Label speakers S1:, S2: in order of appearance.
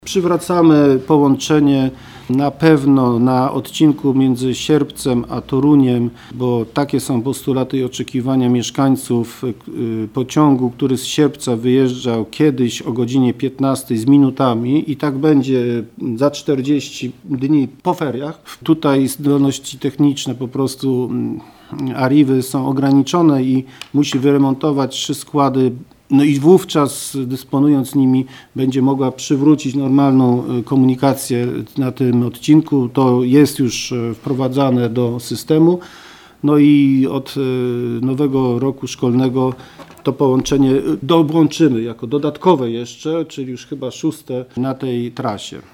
S1: Przywracamy połączenie na pewno na odcinku między Sierpcem a Toruniem, bo takie są postulaty i oczekiwania mieszkańców pociągu, który z Sierpca wyjeżdżał kiedyś o godzinie 15 z minutami i tak będzie za 40 dni po feriach. Tutaj zdolności techniczne po prostu Arrivy są ograniczone i musi wyremontować 3 składy. No i wówczas, dysponując nimi, będzie mogła przywrócić normalną komunikację na tym odcinku. To jest już wprowadzane do systemu. No i od nowego roku szkolnego to połączenie dołączymy jako dodatkowe jeszcze, czyli już chyba 6. na tej trasie.